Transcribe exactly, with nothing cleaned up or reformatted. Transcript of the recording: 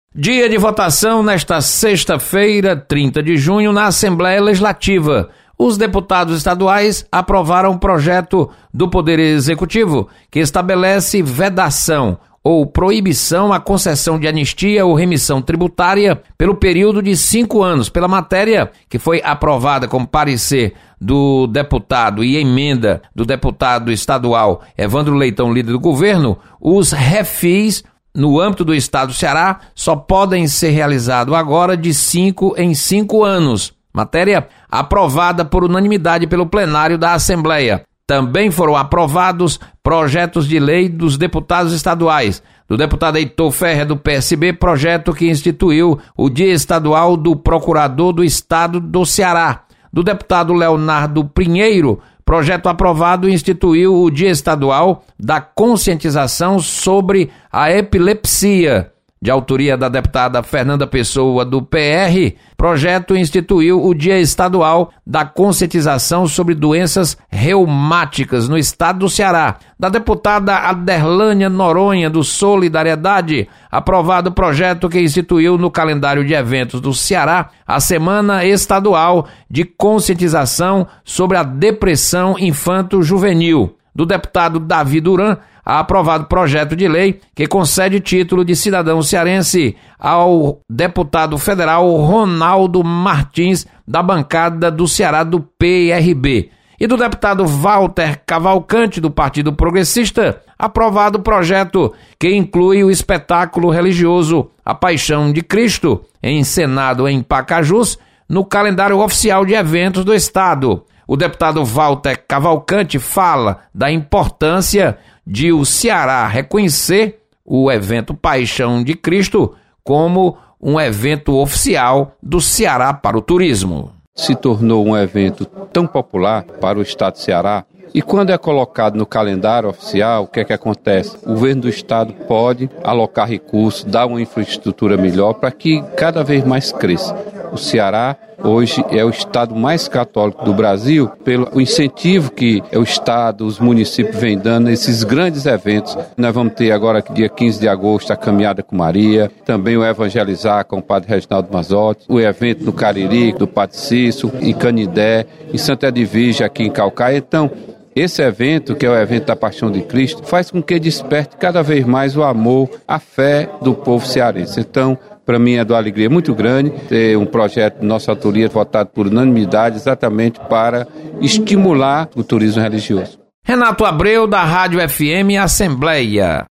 Dia de votação nesta sexta-feira, trinta de junho, na Assembleia Legislativa. Os deputados estaduais aprovaram o projeto do Poder Executivo que estabelece vedação ou proibição à concessão de anistia ou remissão tributária pelo período de cinco anos. Pela matéria que foi aprovada como parecer do deputado e emenda do deputado estadual Evandro Leitão, líder do governo, os refis no âmbito do estado do Ceará só podem ser realizados agora de cinco em cinco anos. Matéria aprovada por unanimidade pelo plenário da Assembleia. Também foram aprovados projetos de lei dos deputados estaduais. Do deputado Heitor Ferrer, do P S B, projeto que instituiu o Dia Estadual do Procurador do Estado do Ceará. Do deputado Leonardo Pinheiro, projeto aprovado instituiu o Dia Estadual da Conscientização sobre a Epilepsia. De autoria da deputada Fernanda Pessoa, do P R, projeto instituiu o Dia Estadual da Conscientização sobre Doenças Reumáticas no estado do Ceará. Da deputada Aderlânia Noronha, do Solidariedade, aprovado o projeto que instituiu no calendário de eventos do Ceará a Semana Estadual de Conscientização sobre a Depressão Infanto-Juvenil. Do deputado Davi Duran, aprovado projeto de lei que concede título de cidadão cearense ao deputado federal Ronaldo Martins, da bancada do Ceará do P R B. E do deputado Walter Cavalcante, do Partido Progressista, aprovado projeto que inclui o espetáculo religioso A Paixão de Cristo, encenado em Pacajus, no calendário oficial de eventos do estado. O deputado Walter Cavalcante fala da importância de o Ceará reconhecer o evento Paixão de Cristo como um evento oficial do Ceará para o turismo. Se tornou um evento tão popular para o estado do Ceará, e quando é colocado no calendário oficial, o que é que acontece? O governo do estado pode alocar recursos, dar uma infraestrutura melhor para que cada vez mais cresça. O Ceará hoje é o estado mais católico do Brasil pelo incentivo que o estado, os municípios vêm dando nesses grandes eventos. Nós vamos ter agora, dia quinze de agosto, a Caminhada com Maria, também o Evangelizar com o Padre Reginaldo Mazotti, o evento no Cariri, do Padre Cício, em Canidé, em Santa Edvige, aqui em Caucaia. Então, esse evento, que é o evento da Paixão de Cristo, faz com que desperte cada vez mais o amor, a fé do povo cearense. Então, para mim é de uma alegria muito grande ter um projeto de nossa autoria votado por unanimidade exatamente para estimular o turismo religioso. Renato Abreu, da Rádio F M Assembleia.